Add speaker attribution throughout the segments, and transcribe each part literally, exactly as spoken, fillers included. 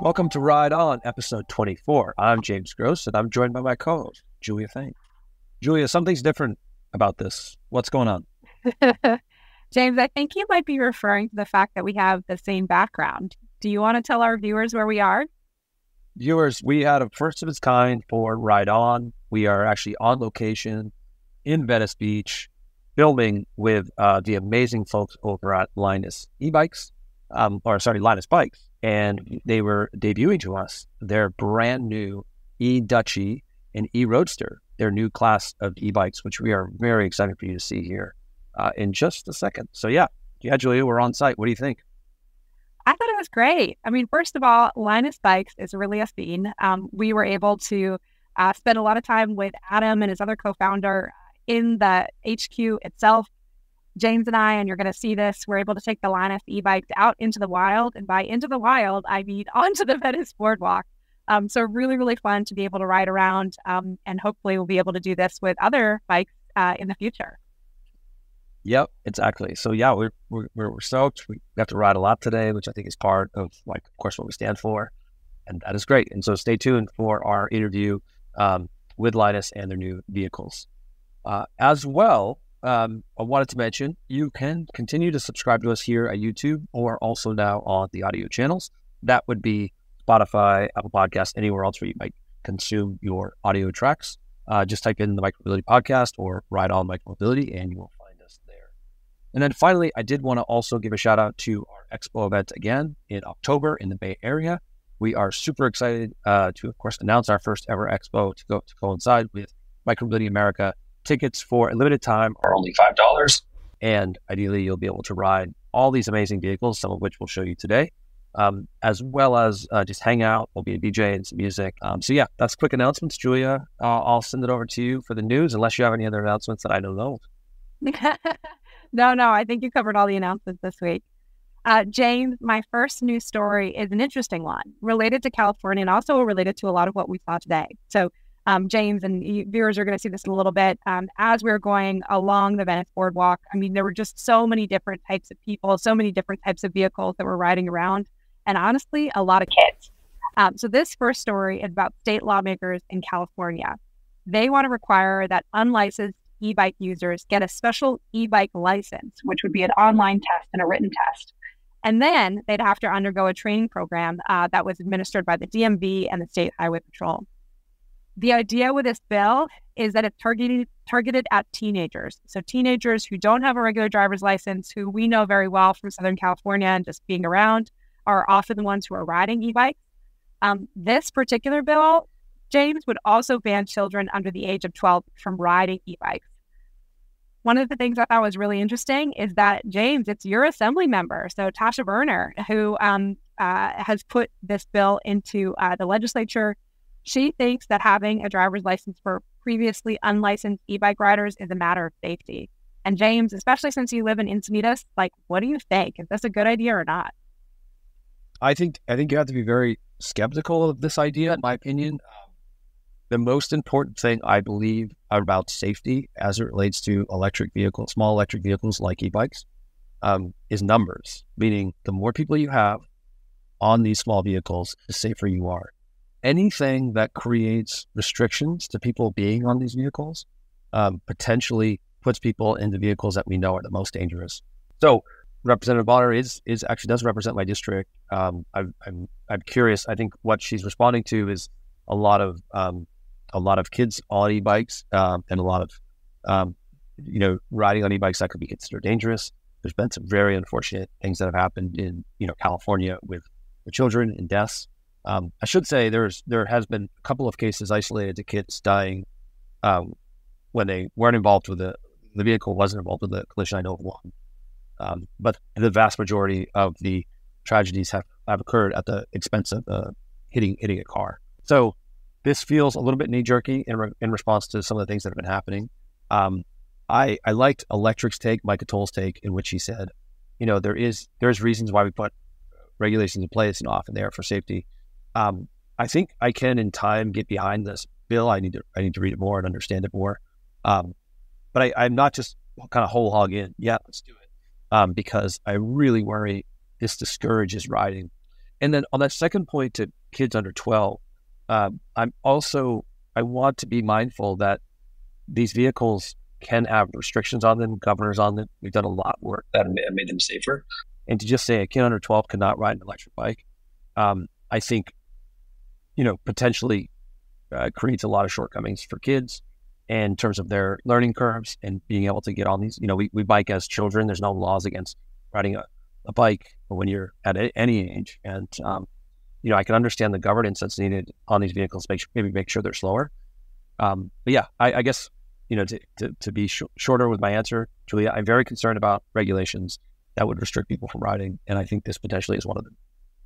Speaker 1: Welcome to Ride On, episode twenty-four. I'm James Gross, and I'm joined by my co-host, Julia Thane. Julia, something's different about this. What's going on?
Speaker 2: James, I think you might be referring to the fact that we have the same background. Do you want to tell our viewers where we are?
Speaker 1: Viewers, we had a first of its kind for Ride On. We are actually on location in Venice Beach, filming with uh, the amazing folks over at Linus e-bikes, um, or sorry, Linus Bikes. And they were debuting to us their brand new e-Dutchie and e-Roadster, their new class of e-bikes, which we are very excited for you to see here uh, in just a second. So yeah, yeah, Julia, we're on site. What do you think?
Speaker 2: I thought it was great. I mean, first of all, Linus Bikes is really a scene. Um, we were able to uh, spend a lot of time with Adam and his other co-founder in the H Q itself. James and I, and you're going to see this, we're able to take the Linus e-bikes out into the wild. And by into the wild, I mean onto the Venice boardwalk. Um, so really, really fun to be able to ride around. Um, and hopefully we'll be able to do this with other bikes uh, in the future.
Speaker 1: Yep, exactly. So yeah, we're, we're, we're stoked. We have to ride a lot today, which I think is part of, like, of course, what we stand for. And that is great. And so stay tuned for our interview um, with Linus and their new vehicles. Uh, as well, Um, I wanted to mention, you can continue to subscribe to us here at YouTube or also now on the audio channels. That would be Spotify, Apple Podcasts, anywhere else where you might consume your audio tracks. Uh, just type in the Micromobility Podcast or Ride On Micromobility and you will find us there. And then finally, I did want to also give a shout out to our Expo event again in October in the Bay Area. We are super excited uh, to, of course, announce our first ever Expo to go to coincide with Micromobility America. Tickets for a limited time are only five dollars, and ideally you'll be able to ride all these amazing vehicles, some of which we'll show you today, um, as well as uh, just hang out. There'll be a D J and some music. Um, so yeah, that's quick announcements. Julia, uh, I'll send it over to you for the news, unless you have any other announcements that I don't know.
Speaker 2: no, no, I think you covered all the announcements this week. Uh, James, my first news story is an interesting one related to California and also related to a lot of what we saw today. So Um, James, and viewers are going to see this in a little bit. Um, as we were going along the Venice boardwalk, I mean, there were just so many different types of people, so many different types of vehicles that were riding around, and honestly, a lot of kids. Um, so this first story is about state lawmakers in California. They want to require that unlicensed e-bike users get a special e-bike license, which would be an online test and a written test. And then they'd have to undergo a training program uh, that was administered by the D M V and the State Highway Patrol. The idea with this bill is that it's targeted targeted at teenagers. So teenagers who don't have a regular driver's license, who we know very well from Southern California and just being around, are often the ones who are riding e-bikes. Um, this particular bill, James, would also ban children under the age of twelve from riding e-bikes. One of the things I thought was really interesting is that, James, it's your assembly member, so Tasha Berner, who um, uh, has put this bill into uh, the legislature. She thinks that having a driver's license for previously unlicensed e-bike riders is a matter of safety. And James, especially since you live in Encinitas, like, what do you think? Is this a good idea or not?
Speaker 1: I think I think you have to be very skeptical of this idea, in my opinion. Um, the most important thing, I believe, about safety as it relates to electric vehicles, small electric vehicles like e-bikes, um, is numbers. Meaning, the more people you have on these small vehicles, the safer you are. Anything that creates restrictions to people being on these vehicles um, potentially puts people into vehicles that we know are the most dangerous. So Representative Bonner is is actually does represent my district. Um, I'm, I'm I'm curious. I think what she's responding to is a lot of um, a lot of kids on e-bikes um, and a lot of um, you know riding on e-bikes that could be considered dangerous. There's been some very unfortunate things that have happened in you know California with the children and deaths. Um, I should say there's there has been a couple of cases isolated to kids dying um, when they weren't involved with the the vehicle wasn't involved with the collision. I know of one, um, but the vast majority of the tragedies have, have occurred at the expense of uh, hitting hitting a car. So this feels a little bit knee jerky in re- in response to some of the things that have been happening. Um, I I liked Electric's take, Micah Toll's take, in which he said, you know, there is there's reasons why we put regulations in place and often there for safety. Um, I think I can, in time, get behind this bill. I need to, I need to read it more and understand it more. Um, but I, I'm not just kind of whole hog in. Yeah, let's do it. Um, because I really worry this discourages riding. And then on that second point to kids under twelve, um, I'm also, I want to be mindful that these vehicles can have restrictions on them, governors on them. We've done a lot of work that have made them safer. And to just say a kid under twelve cannot ride an electric bike, um, I think, you know, potentially uh, creates a lot of shortcomings for kids in terms of their learning curves and being able to get on these. You know, we, we bike as children. There's no laws against riding a, a bike when you're at a, any age. And, um, you know, I can understand the governance that's needed on these vehicles, make, maybe make sure they're slower. Um, but yeah, I, I guess, you know, to, to, to be sh- shorter with my answer, Julia, I'm very concerned about regulations that would restrict people from riding. And I think this potentially is one of them.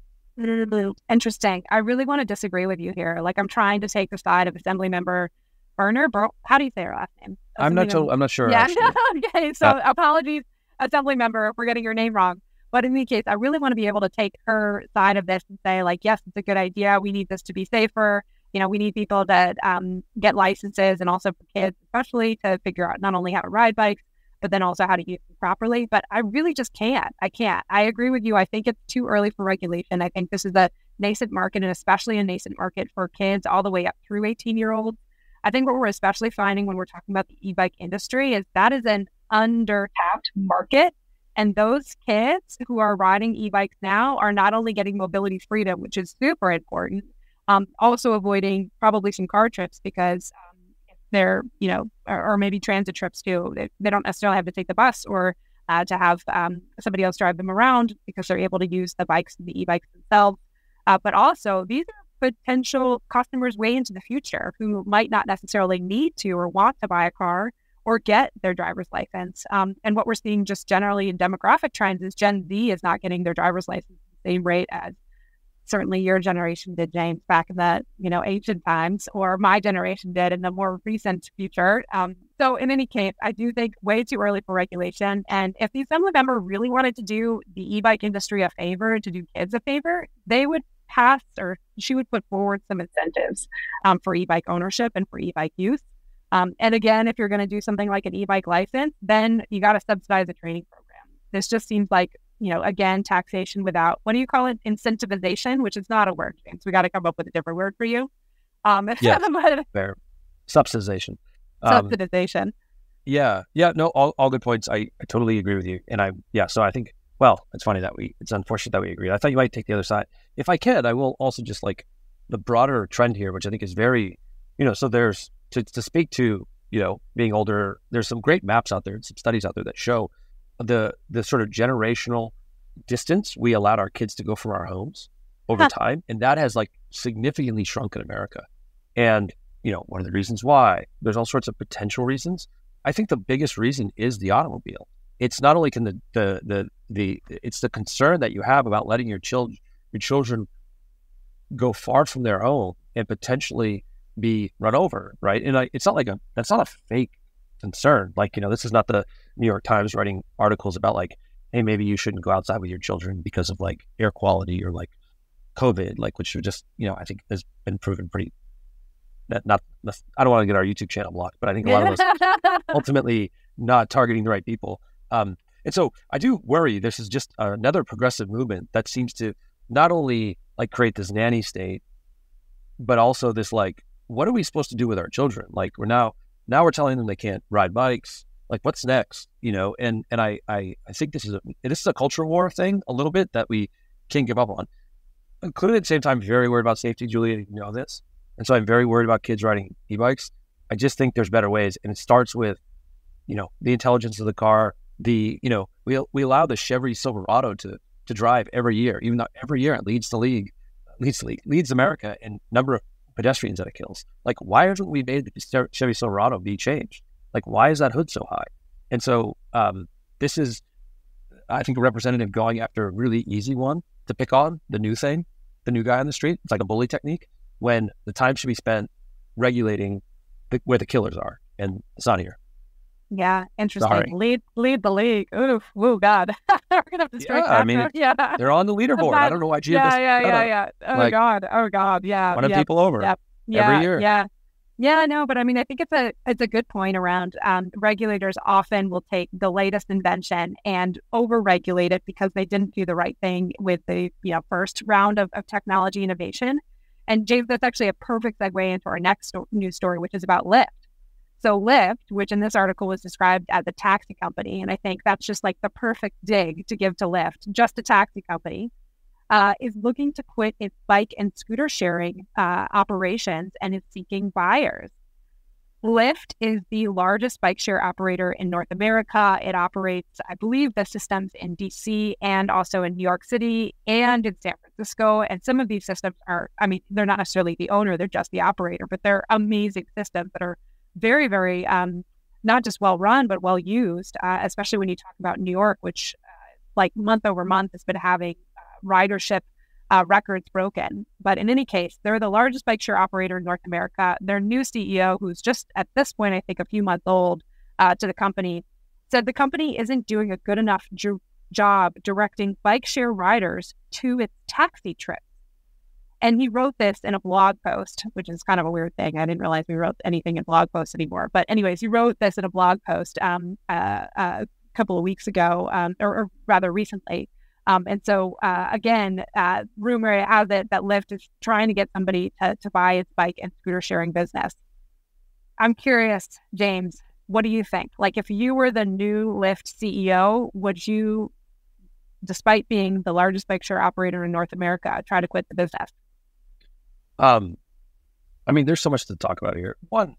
Speaker 2: Interesting. I really want to disagree with you here. Like, I'm trying to take the side of Assemblymember Berner. Bur- How do you say her last name?
Speaker 1: I'm not told, I'm not sure.
Speaker 2: Yeah. Okay. So
Speaker 1: Uh,
Speaker 2: apologies, Assemblymember, if we're getting your name wrong. But in any case, I really want to be able to take her side of this and say, like, yes, it's a good idea. We need this to be safer. You know, we need people that um, get licenses, and also for kids, especially, to figure out not only how to ride bikes, but then also how to use them properly. But I really just can't. I can't. I agree with you. I think it's too early for regulation. I think this is a nascent market, and especially a nascent market for kids all the way up through eighteen-year-olds. I think what we're especially finding when we're talking about the e-bike industry is that is an under-tapped market. And those kids who are riding e-bikes now are not only getting mobility freedom, which is super important, um, also avoiding probably some car trips because um, if they're, you know, or, or maybe transit trips too. They, they don't necessarily have to take the bus or uh, to have um, somebody else drive them around because they're able to use the bikes and the e-bikes themselves. Uh, but also, these are potential customers way into the future who might not necessarily need to or want to buy a car or get their driver's license. Um, and what we're seeing just generally in demographic trends is Gen Z is not getting their driver's license at the same rate as certainly your generation did, James, back in the, you know, ancient times, or my generation did in the more recent future. Um, so in any case, I do think way too early for regulation. And if the Assemblymember really wanted to do the e-bike industry a favor, to do kids a favor, they would pass, or she would put forward some incentives um, for e-bike ownership and for e-bike use. Um, and again, if you're going to do something like an e-bike license, then you got to subsidize a training program. This just seems like, you know, again, taxation without, what do you call it? Incentivization, which is not a word, James. We got to come up with a different word for you. Um,
Speaker 1: yeah,
Speaker 2: but,
Speaker 1: fair. Subsidization. Um,
Speaker 2: subsidization.
Speaker 1: Yeah. Yeah. No, all, all good points. I, I totally agree with you. And I, yeah, so I think, well, it's funny that we, it's unfortunate that we agree. I thought you might take the other side. If I can, I will also just like the broader trend here, which I think is very, you know, so there's, to, to speak to, you know, being older, there's some great maps out there and some studies out there that show the the sort of generational distance we allowed our kids to go from our homes over huh. time. And that has like significantly shrunk in America. And, you know, one of the reasons why, there's all sorts of potential reasons. I think the biggest reason is the automobile. It's not only can the, the, the, the it's the concern that you have about letting your children, your children go far from their home and potentially be run over, right? And I, it's not like a, that's not a fake concern. Like, you know, this is not the New York Times writing articles about like, hey, maybe you shouldn't go outside with your children because of like air quality or like COVID, like, which would just, you know, I think has been proven pretty, that not, I don't want to get our YouTube channel blocked, but I think a lot of us ultimately not targeting the right people. Um, and so I do worry this is just another progressive movement that seems to not only like create this nanny state, but also this like, what are we supposed to do with our children? Like we're now, now we're telling them they can't ride bikes. Like what's next? You know, and, and I, I, I think this is a, this is a culture war thing a little bit that we can't give up on. Including at the same time, very worried about safety, Julia, you know this. And so I'm very worried about kids riding e-bikes. I just think there's better ways. And it starts with, you know, the intelligence of the car, the, you know, we we allow the Chevy Silverado to to drive every year, even though every year it leads the league, leads the league, leads America in number of pedestrians that it kills. Like, why haven't we made the Chevy Silverado be changed? Like, why is that hood so high? And so um, this is, I think, a representative going after a really easy one to pick on, the new thing, the new guy on the street. It's like a bully technique when the time should be spent regulating the, where the killers are. And it's not here.
Speaker 2: Yeah, interesting.
Speaker 1: Sorry.
Speaker 2: Lead lead the league. Oof, oh God. We're gonna have to strike
Speaker 1: yeah,
Speaker 2: that.
Speaker 1: I mean,
Speaker 2: yeah.
Speaker 1: They're on the leaderboard.
Speaker 2: Not,
Speaker 1: I don't know why G M
Speaker 2: Yeah,
Speaker 1: doesn't
Speaker 2: yeah,
Speaker 1: shut
Speaker 2: yeah,
Speaker 1: up.
Speaker 2: yeah. Oh
Speaker 1: Like,
Speaker 2: God. Oh God. Yeah.
Speaker 1: running
Speaker 2: yep,
Speaker 1: people over
Speaker 2: yep, yeah,
Speaker 1: every year.
Speaker 2: Yeah. Yeah, no, but I mean, I think it's a it's a good point around um, regulators often will take the latest invention and over-regulate it because they didn't do the right thing with the you know first round of, of technology innovation. And James, that's actually a perfect segue into our next sto- news story, which is about Lyft. So Lyft, which in this article was described as a taxi company, and I think that's just like the perfect dig to give to Lyft, just a taxi company, uh, is looking to quit its bike and scooter sharing uh, operations and is seeking buyers. Lyft is the largest bike share operator in North America. It operates, I believe, the systems in D C and also in New York City and in San Francisco. And some of these systems are, I mean, they're not necessarily the owner, they're just the operator, but they're amazing systems that are very, very um, not just well run, but well used, uh, especially when you talk about New York, which uh, like month over month has been having uh, ridership uh, records broken. But in any case, they're the largest bike share operator in North America. Their new C E O, who's just at this point, I think a few months old uh, to the company, said the company isn't doing a good enough ju- job directing bike share riders to its taxi trips. And he wrote this in a blog post, which is kind of a weird thing. I didn't realize we wrote anything in blog posts anymore. But anyways, he wrote this in a blog post um, uh, uh, a couple of weeks ago, um, or, or rather recently. Um, and so, uh, again, uh, rumor has it that Lyft is trying to get somebody to, to buy its bike and scooter sharing business. I'm curious, James, what do you think? Like, if you were the new Lyft C E O, would you, despite being the largest bike share operator in North America, try to quit the business?
Speaker 1: Um, I mean, there's so much to talk about here. One,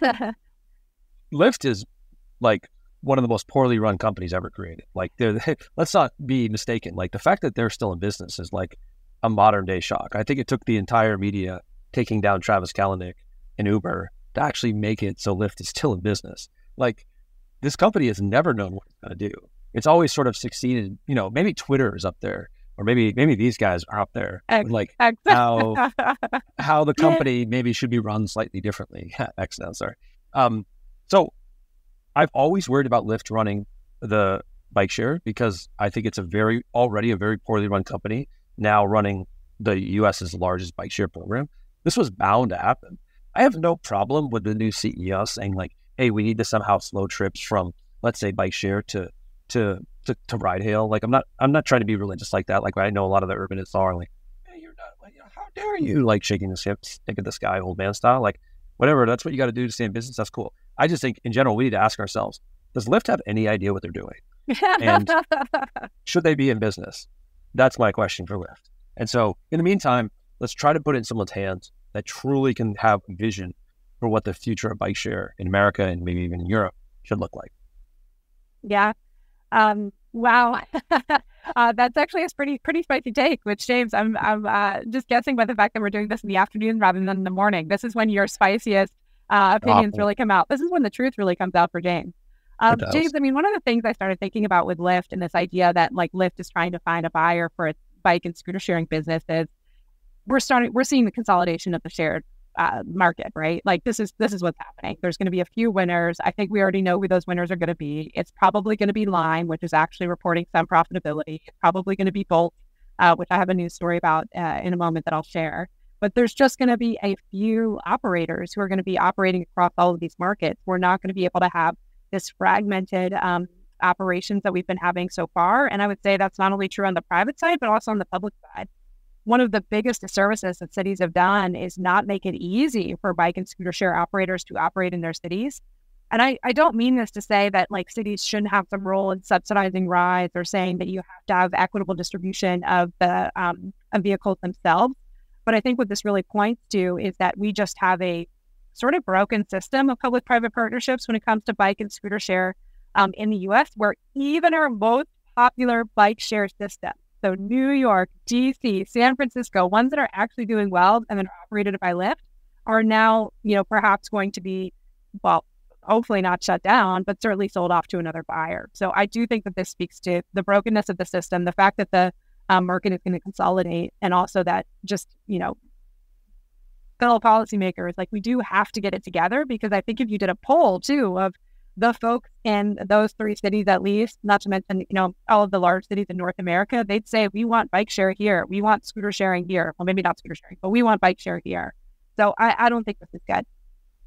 Speaker 1: Lyft is like one of the most poorly run companies ever created. Like, they're, let's not be mistaken. Like, the fact that they're still in business is like a modern day shock. I think it took the entire media taking down Travis Kalanick and Uber to actually make it so Lyft is still in business. Like, this company has never known what it's going to do. It's always sort of succeeded. You know, maybe Twitter is up there, or maybe maybe these guys are up there.
Speaker 2: X,
Speaker 1: like
Speaker 2: X.
Speaker 1: how how the company maybe should be run slightly differently. X now, sorry. Um, so I've always worried about Lyft running the bike share because I think it's a very already a very poorly run company now running the U S's largest bike share program. This was bound to happen. I have no problem with the new C E O saying like, hey, we need to somehow slow trips from, let's say, bike share to to to, to ride hail. Like, I'm not I'm not trying to be religious like that. Like, I know a lot of the urbanists are like, hey, you're not, like, how dare you, like shaking the stick at the sky, old man style. Like, whatever, that's what you got to do to stay in business. That's cool. I just think in general, we need to ask ourselves, does Lyft have any idea what they're doing? And should they be in business? That's my question for Lyft. And so in the meantime, let's try to put it in someone's hands that truly can have vision for what the future of bike share in America and maybe even in Europe should look like.
Speaker 2: Yeah. Um, wow. uh, that's actually a pretty pretty spicy take, which, James, I'm, I'm uh, just guessing by the fact that we're doing this in the afternoon rather than in the morning. This is when your spiciest uh, opinions Awful. really come out. This is when the truth really comes out for James. Um, James, I mean, one of the things I started thinking about with Lyft and this idea that like Lyft is trying to find a buyer for its bike and scooter sharing business is we're starting, we're seeing the consolidation of the shared uh, market, right? Like this is, this is what's happening. There's going to be a few winners. I think we already know who those winners are going to be. It's probably going to be Lime, which is actually reporting some profitability. It's probably going to be Bolt, uh, which I have a news story about uh, in a moment that I'll share. But there's just going to be a few operators who are going to be operating across all of these markets. We're not going to be able to have this fragmented um, operations that we've been having so far. And I would say that's not only true on the private side, but also on the public side. One of the biggest disservices that cities have done is not make it easy for bike and scooter share operators to operate in their cities. And I, I don't mean this to say that like cities shouldn't have some role in subsidizing rides or saying that you have to have equitable distribution of the um, of vehicles themselves. But I think what this really points to is that we just have a sort of broken system of public-private partnerships when it comes to bike and scooter share um, in the U S, where even our most popular bike share system, so New York, D C, San Francisco, ones that are actually doing well and that are operated by Lyft, are now, you know, perhaps going to be, well, hopefully not shut down, but certainly sold off to another buyer. So I do think that this speaks to the brokenness of the system, the fact that the um, market is going to consolidate, and also that just, you know, fellow policymakers, like we do have to get it together, because I think if you did a poll too of the folks in those three cities, at least, not to mention, you know, all of the large cities in North America, they'd say, we want bike share here. We want scooter sharing here. Well, maybe not scooter sharing, but we want bike share here. So I, I don't think this is good.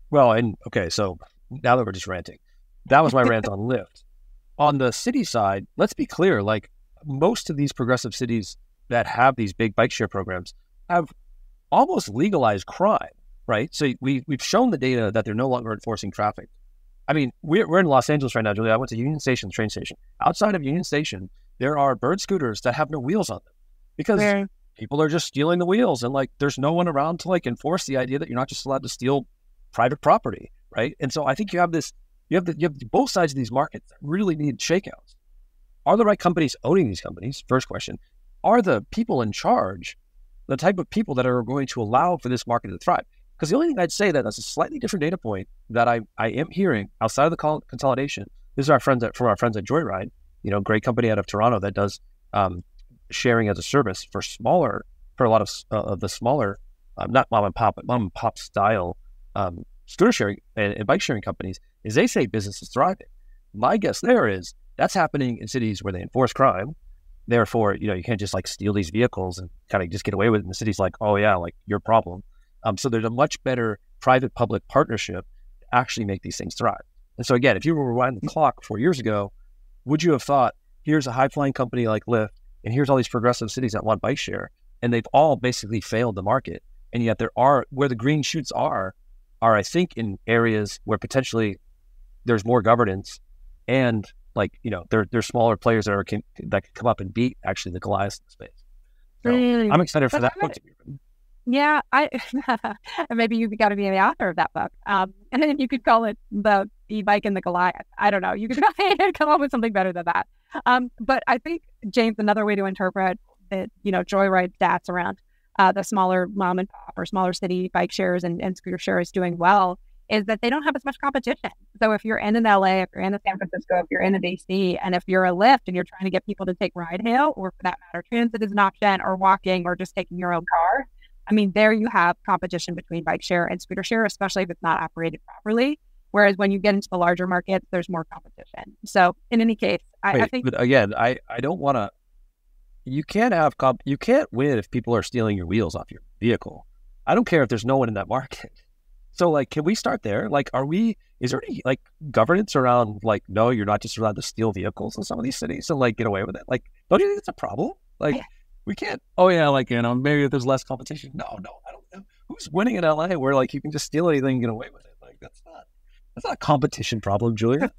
Speaker 1: Well, and okay, so now that we're just ranting, that was my rant on Lyft. On the city side, let's be clear, like most of these progressive cities that have these big bike share programs have almost legalized crime, right? So we, we've shown the data that they're no longer enforcing traffic. I mean, we're, we're in Los Angeles right now, Julia. I went to Union Station, train station. Outside of Union Station, there are bird scooters that have no wheels on them because Where? people are just stealing the wheels, and like there's no one around to like enforce the idea that you're not just allowed to steal private property, right? And so I think you have this, you have the, you have both sides of these markets that really need shakeouts. Are the right companies owning these companies? First question. Are the people in charge the type of people that are going to allow for this market to thrive? Because the only thing I'd say that that's a slightly different data point that I, I am hearing outside of the col- consolidation, this is our friends at, from our friends at Joyride, you know, great company out of Toronto that does um, sharing as a service for smaller, for a lot of, uh, of the smaller, um, not mom and pop, but mom and pop style um, scooter sharing and, and bike sharing companies, is they say business is thriving. My guess there is that's happening in cities where they enforce crime. Therefore, you know, you can't just like steal these vehicles and kind of just get away with it. And the city's like, oh yeah, like your problem. Um, so there's a much better private-public partnership to actually make these things thrive. And so again, if you were rewinding the clock four years ago, would you have thought, here's a high-flying company like Lyft, and here's all these progressive cities that want bike share, and they've all basically failed the market. And yet there are, where the green shoots are, are I think in areas where potentially there's more governance and like, you know, there, there's smaller players that are can, that can come up and beat actually the Goliath space. So really? I'm excited for but that book to be written.
Speaker 2: Yeah, I and maybe you've got to be the author of that book, um, and then you could call it the e-bike and the Goliath. I don't know. You could come up with something better than that. Um, but I think, James, another way to interpret that, you know, Joyride stats around uh, the smaller mom and pop or smaller city bike shares and, and scooter shares doing well is that they don't have as much competition. So if you're in an L A, if you're in a San Francisco, if you're in a D C, and if you're a Lyft and you're trying to get people to take ride hail, or for that matter, transit is an option, or walking, or just taking your own car. I mean, there you have competition between bike share and scooter share, especially if it's not operated properly. Whereas when you get into the larger markets, there's more competition. So in any case, I,
Speaker 1: Wait,
Speaker 2: I think...
Speaker 1: But again, I, I don't want to... You can't have comp- you can't win if people are stealing your wheels off your vehicle. I don't care if there's no one in that market. So like, can we start there? Like, are we... Is there any like governance around like, no, you're not just allowed to steal vehicles in some of these cities and like get away with it? Like, don't you think it's a problem? Like... I, We can't, oh yeah, like, you know, maybe if there's less competition. No, no, I don't know. Who's winning in L A where like you can just steal anything and get away with it? Like, that's not, that's not a competition problem, Julia.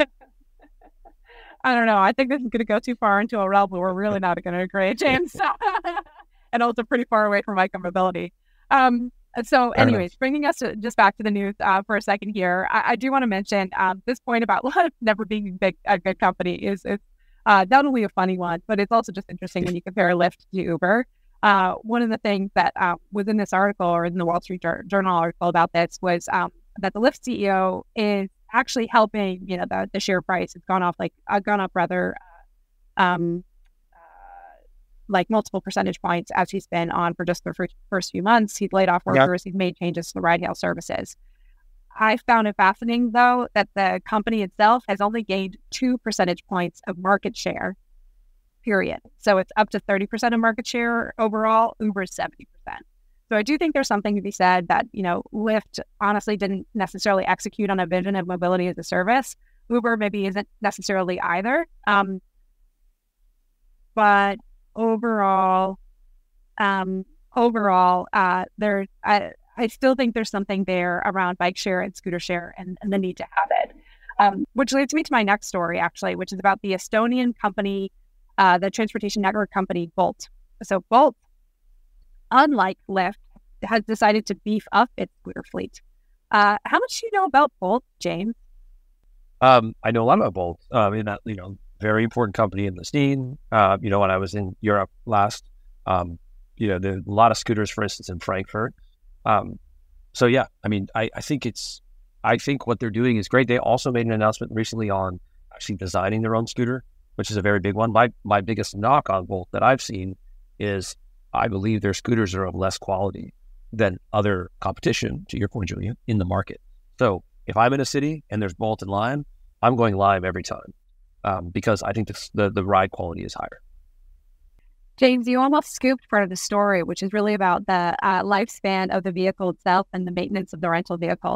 Speaker 2: I don't know. I think this is going to go too far into a realm where we're really not going to agree, James. And also pretty far away from micromobility. Um, so anyways, bringing us to, just back to the news uh, for a second here, I, I do want to mention um, this point about never being big, a good company is, is Uh, not only a funny one, but it's also just interesting when you compare Lyft to Uber. Uh, one of the things that uh, was in this article or in the Wall Street Journal article about this was um, that the Lyft C E O is actually helping, you know, the, the share price has gone off like, uh, gone up rather, uh, um, uh, like multiple percentage points as he's been on for just the first, first few months. He's laid off workers. Yep. He's made changes to the ride hail services. I found it fascinating, though, that the company itself has only gained two percentage points of market share, period. So it's up to thirty percent of market share overall. Uber is seventy percent. So I do think there's something to be said that, you know, Lyft honestly didn't necessarily execute on a vision of mobility as a service. Uber maybe isn't necessarily either. Um, but overall, um, overall, uh, there, I, I still think there's something there around bike share and scooter share and, and the need to have it. Um, which leads me to my next story, actually, which is about the Estonian company, uh, the transportation network company, Bolt. So Bolt, unlike Lyft, has decided to beef up its scooter fleet. Uh, how much do you know about Bolt, James?
Speaker 1: Um, I know a lot about Bolt. Um, in that, you know, very important company in the scene. Uh, you know, when I was in Europe last, um, you know, there's a lot of scooters, for instance, in Frankfurt. Um, so yeah, I mean, I, I think it's, I think what they're doing is great. They also made an announcement recently on actually designing their own scooter, which is a very big one. My, my biggest knock on Bolt that I've seen is I believe their scooters are of less quality than other competition, to your point, Julia, in the market. So if I'm in a city and there's Bolt and Lime, I'm going Lime every time, um, because I think the, the, the ride quality is higher.
Speaker 2: James, you almost scooped part of the story, which is really about the uh, lifespan of the vehicle itself and the maintenance of the rental vehicles.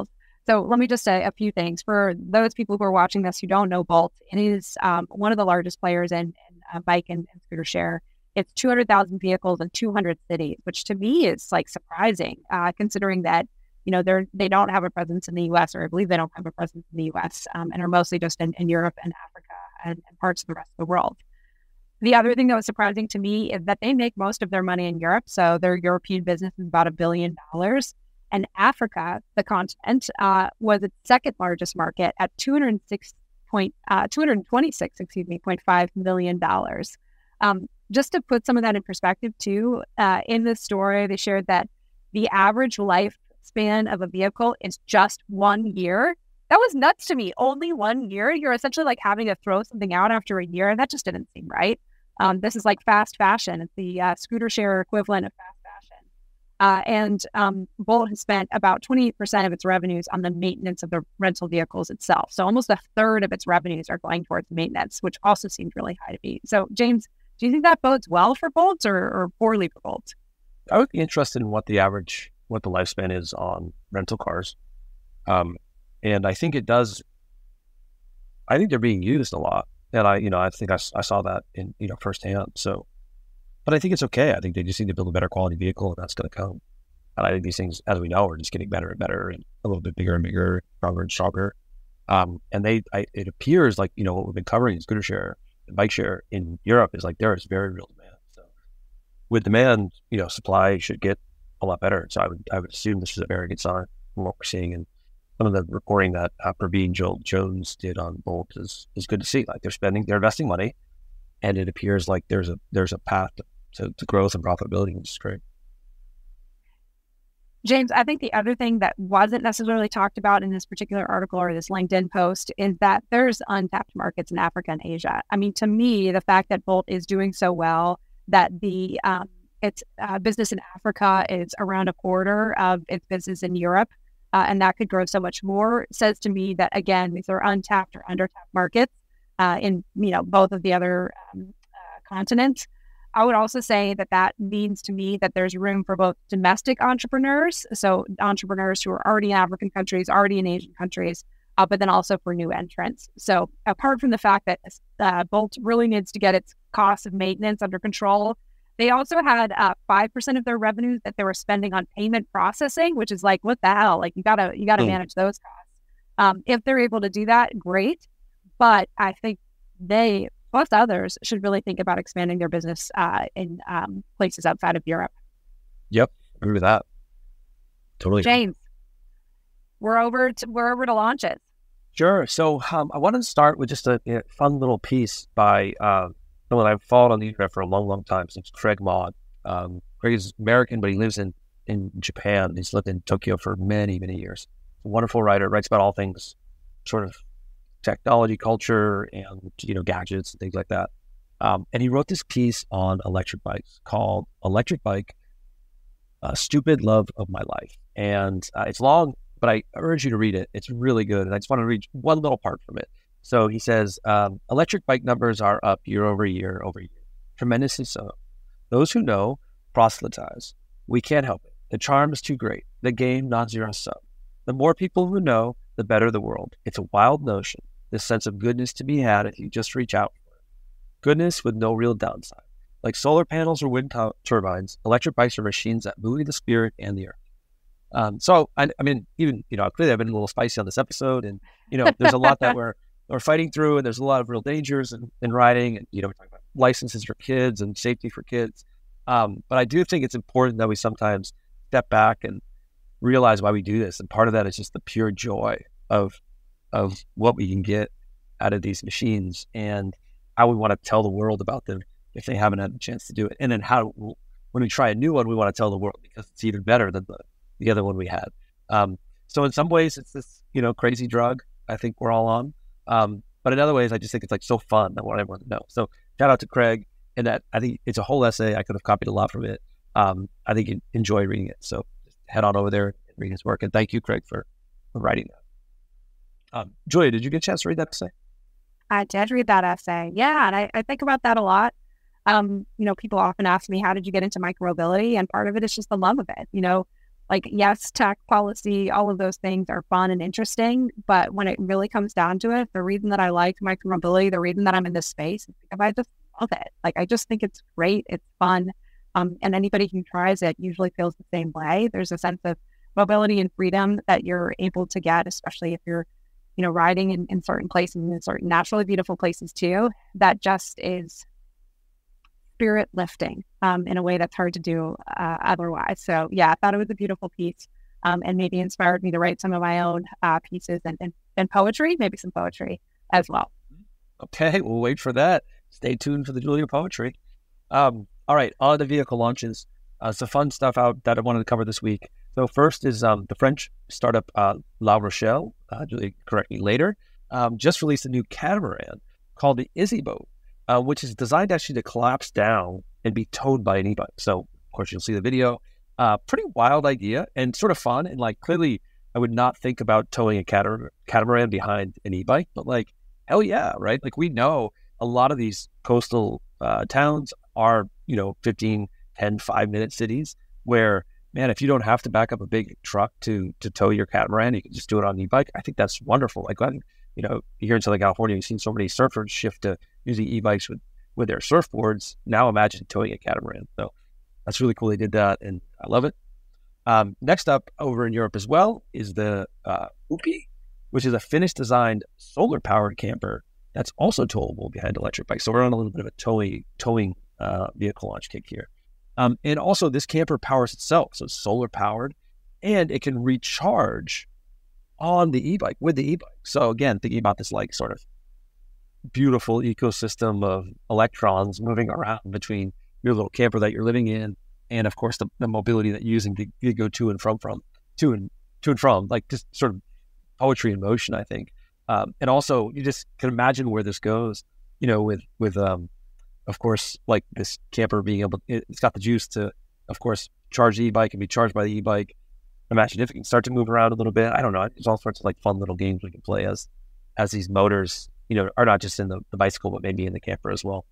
Speaker 2: So let me just say a few things. For those people who are watching this who don't know Bolt, it is um, one of the largest players in, in uh, bike and, and scooter share. It's two hundred thousand vehicles in two hundred cities, which to me is like surprising, uh, considering that, you know, they're, they don't have a presence in the U S, or I believe they don't have a presence in the U S, um, and are mostly just in, in Europe and Africa and, and parts of the rest of the world. The other thing that was surprising to me is that they make most of their money in Europe. So their European business is about a billion dollars. And Africa, the continent, uh, was its second largest market at two hundred six point, uh, two hundred twenty-six, excuse me, point five million dollars. Um, just to put some of that in perspective, too, uh, in this story, they shared that the average lifespan of a vehicle is just one year. That was nuts to me. Only one year. You're essentially like having to throw something out after a year. That just didn't seem right. Um, this is like fast fashion. It's the uh, scooter share equivalent of fast fashion. Uh, and um, Bolt has spent about twenty-eight percent of its revenues on the maintenance of the rental vehicles itself. So almost a third of its revenues are going towards maintenance, which also seemed really high to me. So, James, do you think that bodes well for Bolt or, or poorly for Bolt?
Speaker 1: I would be interested in what the average, what the lifespan is on rental cars. Um, and I think it does, I think they're being used a lot. And I, you know, I think I, I saw that in, you know, firsthand. So, but I think it's okay. I think they just need to build a better quality vehicle, and that's going to come. And I think these things, as we know, are just getting better and better and a little bit bigger and bigger, stronger and stronger. Um, and they, I, it appears like, you know, what we've been covering in scooter share and bike share in Europe is like, there is very real demand. So with demand, you know, supply should get a lot better. So I would, I would assume this is a very good sign from what we're seeing. And some of the reporting that uh, Praveen Joel Jones did on Bolt is, is good to see. Like they're spending, they're investing money, and it appears like there's a, there's a path to, to, to growth and profitability, which is great.
Speaker 2: James, I think the other thing that wasn't necessarily talked about in this particular article or this LinkedIn post is that there's untapped markets in Africa and Asia. I mean, to me, the fact that Bolt is doing so well, that the um, its uh, business in Africa is around a quarter of its business in Europe, uh, and that could grow so much more, says to me that, again, these are untapped or undertapped markets uh, in, you know, both of the other um, uh, continents. I would also say that that means to me that there's room for both domestic entrepreneurs, so entrepreneurs who are already in African countries, already in Asian countries, uh, but then also for new entrants. So apart from the fact that uh, Bolt really needs to get its cost of maintenance under control, they also had uh, five percent of their revenues that they were spending on payment processing, which is like, what the hell? Like you gotta you gotta mm. manage those costs. Um, if they're able to do that, great. But I think they, plus others, should really think about expanding their business uh, in um, places outside of Europe.
Speaker 1: Yep, I agree with that. Totally.
Speaker 2: James, we're over to we're over to launches.
Speaker 1: Sure. So um, I wanted to start with just a, a fun little piece by uh, someone I've followed on the internet for a long, long time since Craig Maud. Um, Craig is American, but he lives in in Japan. He's lived in Tokyo for many, many years. A wonderful writer, writes about all things sort of technology, culture, and, you know, gadgets and things like that. Um, and he wrote this piece on electric bikes called Electric Bike, A Stupid Love of My Life. And uh, it's long, but I urge you to read it. It's really good. And I just want to read one little part from it. So he says, um, electric bike numbers are up year over year over year, tremendously so. Those who know proselytize. We can't help it. The charm is too great. The game non-zero sum. The more people who know, the better the world. It's a wild notion. This sense of goodness to be had if you just reach out for it. Goodness with no real downside. Like solar panels or wind tu- turbines, electric bikes are machines that buoy the spirit and the earth. Um, so, I, I mean, even, you know, clearly I've been a little spicy on this episode, and, you know, there's a lot that we're, we're fighting through, and there's a lot of real dangers in, in riding, and, you know, we're talking about licenses for kids and safety for kids. Um, but I do think it's important that we sometimes step back and realize why we do this. And part of that is just the pure joy of of what we can get out of these machines and how we want to tell the world about them if they haven't had a chance to do it. And then how, when we try a new one, we want to tell the world because it's even better than the, the other one we had. Um, so in some ways it's this, you know, crazy drug I think we're all on. Um, but in other ways, I just think it's like so fun. I want everyone to know. So shout out to Craig, and that I think it's a whole essay. I could have copied a lot from it. Um, I think you'd enjoy reading it. So just head on over there and read his work. And thank you, Craig, for, for writing that. Um, Julia, did you get a chance to read that essay?
Speaker 2: I did read that essay. Yeah, and I, I think about that a lot. Um, you know, people often ask me, how did you get into micromobility? And part of it is just the love of it. You know, like, yes, tech policy, all of those things are fun and interesting. But when it really comes down to it, the reason that I like micromobility, the reason that I'm in this space is because I just love it. Like, I just think it's great. It's fun. Um, and anybody who tries it usually feels the same way. There's a sense of mobility and freedom that you're able to get, especially if you're, you know, riding in, in certain places, in certain naturally beautiful places too, that just is spirit lifting um, in a way that's hard to do uh, otherwise. So yeah, I thought it was a beautiful piece um, and maybe inspired me to write some of my own uh, pieces and, and, and poetry, maybe some poetry as well.
Speaker 1: Okay, we'll wait for that. Stay tuned for the Julia poetry. Um, all right, on the vehicle launches, uh, some fun stuff out that I wanted to cover this week. So first is um, the French startup uh, La Rochelle, uh, Julia, correct me later, um, just released a new catamaran called the Izzy Boat, uh, which is designed actually to collapse down and be towed by an e-bike. So, of course, you'll see the video. Uh, pretty wild idea and sort of fun. And like, clearly, I would not think about towing a catam- catamaran behind an e-bike, but like, hell yeah, right? Like, we know a lot of these coastal uh, towns are, you know, fifteen, ten, five-minute cities where, man, if you don't have to back up a big truck to to tow your catamaran, you can just do it on an e-bike. I think that's wonderful. Like, you know, here in Southern California, you've seen so many surfers shift to using e-bikes with, with their surfboards. Now imagine towing a catamaran. So that's really cool. They did that, and I love it. Um, next up over in Europe as well is the uh, Uppi, which is a Finnish-designed solar-powered camper that's also towable behind electric bikes. So we're on a little bit of a towing, towing uh, vehicle launch kick here. Um, and also, this camper powers itself, so it's solar-powered, and it can recharge on the e-bike, with the e-bike. So again, thinking about this like sort of beautiful ecosystem of electrons moving around between your little camper that you're living in, and of course the, the mobility that you're using to, to go to and from, from to and to and from, like just sort of poetry in motion, I think. Um, and also, you just can imagine where this goes, you know, with with um, of course, like this camper being able, it, it's got the juice to, of course, charge the e-bike and be charged by the e-bike. Imagine if it can start to move around a little bit. I don't know. There's all sorts of like fun little games we can play as as these motors, you know, are not just in the, the bicycle, but maybe in the camper as well.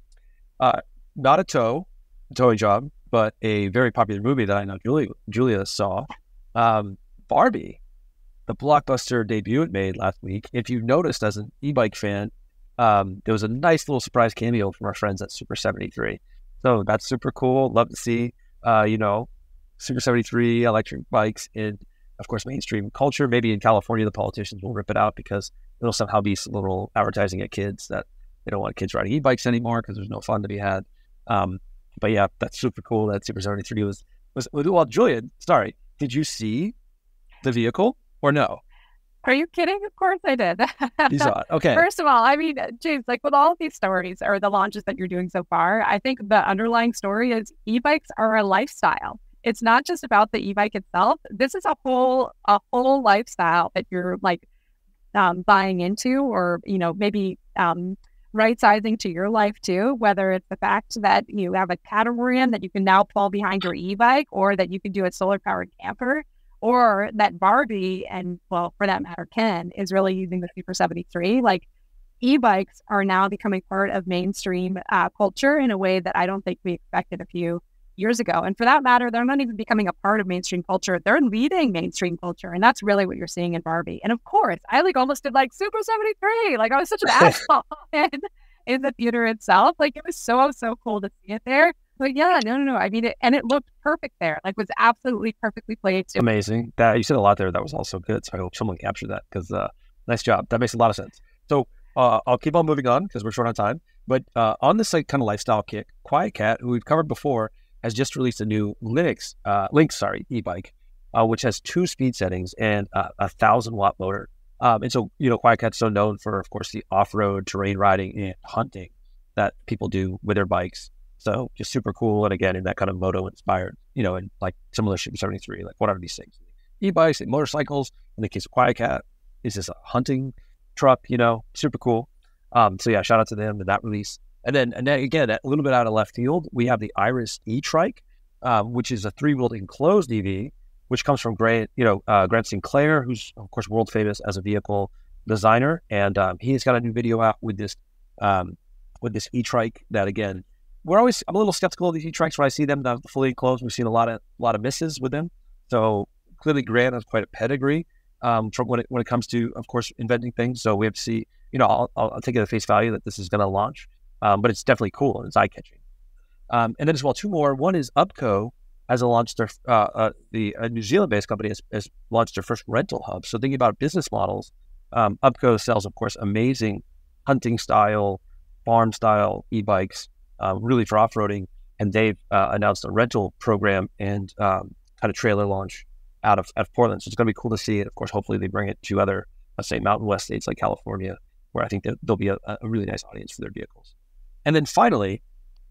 Speaker 1: Uh, not a tow, towing job, but a very popular movie that I know Julia, Julia saw, um, Barbie, the blockbuster debut it made last week. If you noticed as an e-bike fan, um, there was a nice little surprise cameo from our friends at Super seventy-three. So that's super cool. Love to see, uh, you know, Super seventy-three electric bikes in, of course, mainstream culture. Maybe in California, the politicians will rip it out because it'll somehow be some little advertising at kids that they don't want kids riding e-bikes anymore because there's no fun to be had. Um, but yeah, that's super cool. That Super seventy-three was, was, well, Julian, sorry, did you see the vehicle or no?
Speaker 2: Are you kidding? Of course I did.
Speaker 1: You saw it. Okay.
Speaker 2: First of all, I mean, James, like with all of these stories or the launches that you're doing so far, I think the underlying story is e-bikes are a lifestyle. It's not just about the e-bike itself. This is a whole a whole lifestyle that you're like um, buying into, or you know maybe um, right sizing to your life too. Whether it's the fact that you have a catamaran that you can now pull behind your e-bike, or that you can do a solar powered camper, or that Barbie and well, for that matter, Ken is really using the Super seventy-three. Like e-bikes are now becoming part of mainstream uh, culture in a way that I don't think we expected a few years ago. And for that matter, they're not even becoming a part of mainstream culture. They're leading mainstream culture. And that's really what you're seeing in Barbie. And of course, I like almost did like Super seventy-three. Like I was such an asshole in, in the theater itself. Like it was so, so cool to see it there. But yeah, no, no, no. I mean, it, and it looked perfect there. Like was absolutely perfectly played. Too.
Speaker 1: Amazing. That you said a lot there. That was also good. So I hope someone captured that because uh, nice job. That makes a lot of sense. So uh, I'll keep on moving on because we're short on time. But uh, on this like kind of lifestyle kick, QuietKat, who we've covered before, has just released a new Linux, uh, Lynx, sorry, e-bike, uh, which has two speed settings and uh, a thousand watt motor. Um, and so, you know, QuietKat's so known for, of course, the off-road terrain riding and hunting that people do with their bikes. So just super cool. And again, in that kind of moto inspired, you know, and like similar Super seventy-three, like what are these things? E-bikes and motorcycles. In the case of QuietKat, is this a hunting truck, you know, super cool. Um, so yeah, shout out to them and that release. And then, and then again, a little bit out of left field, we have the Iris e-trike, um, which is a three-wheeled enclosed E V, which comes from Grant, you know, uh, Grant Sinclair, who's of course world famous as a vehicle designer, and um, he's got a new video out with this, um, with this e-trike. That again, we're always I'm a little skeptical of these e-trikes when I see them not fully enclosed. We've seen a lot of a lot of misses with them, So clearly Grant has quite a pedigree um, from when it, when it comes to, of course, inventing things. So we have to see, you know, I'll, I'll take it at face value that this is going to launch, um, but it's definitely cool and it's eye-catching. Um, and then as well, two more. One is Upco has launched their, uh, uh, the uh, New Zealand-based company has, has launched their first rental hub. So thinking about business models, um, Upco sells, of course, amazing hunting-style, farm-style e-bikes, uh, really for off-roading. And they've uh, announced a rental program and um, kind of trailer launch out of, out of Portland. So it's going to be cool to see it. Of course, hopefully they bring it to other, let's say, Mountain West states like California, where I think that there'll be a, a really nice audience for their vehicles. And then finally,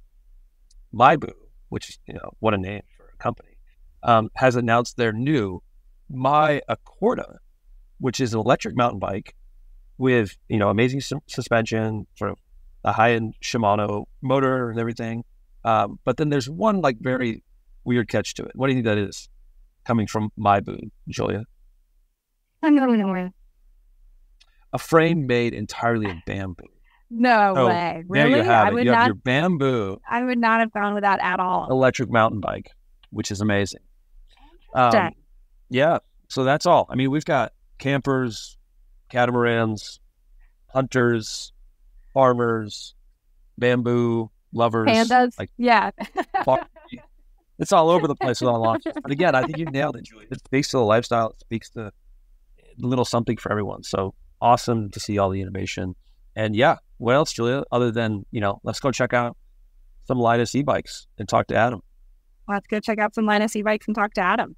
Speaker 1: Maibu, which is, you know, what a name for a company, um, has announced their new My Accorda, which is an electric mountain bike with, you know, amazing su- suspension, sort of a high-end Shimano motor and everything. Um, but then there's one like very weird catch to it. What do you think that is coming from Maibu, Julia?
Speaker 2: I'm going nowhere.
Speaker 1: A frame made entirely of bamboo.
Speaker 2: No
Speaker 1: so
Speaker 2: way.
Speaker 1: There
Speaker 2: Really?
Speaker 1: you have
Speaker 2: I
Speaker 1: it.
Speaker 2: would
Speaker 1: You have
Speaker 2: not,
Speaker 1: your bamboo
Speaker 2: I would not have gone with that at all.
Speaker 1: electric mountain bike, which is amazing. Um,
Speaker 2: Dang.
Speaker 1: yeah. So that's all. I mean, we've got campers, catamarans, hunters, farmers, bamboo lovers.
Speaker 2: Pandas?
Speaker 1: Like,
Speaker 2: yeah.
Speaker 1: far- it's all over the place with all launches. But again, I think you nailed it, Julie. It speaks to the lifestyle. It speaks to a little something for everyone. So awesome to see all the innovation. And yeah, what else, Julia, other than, you know, let's go check out some Linus e-bikes and talk to Adam.
Speaker 2: Let's go check out some Linus e-bikes and talk to Adam.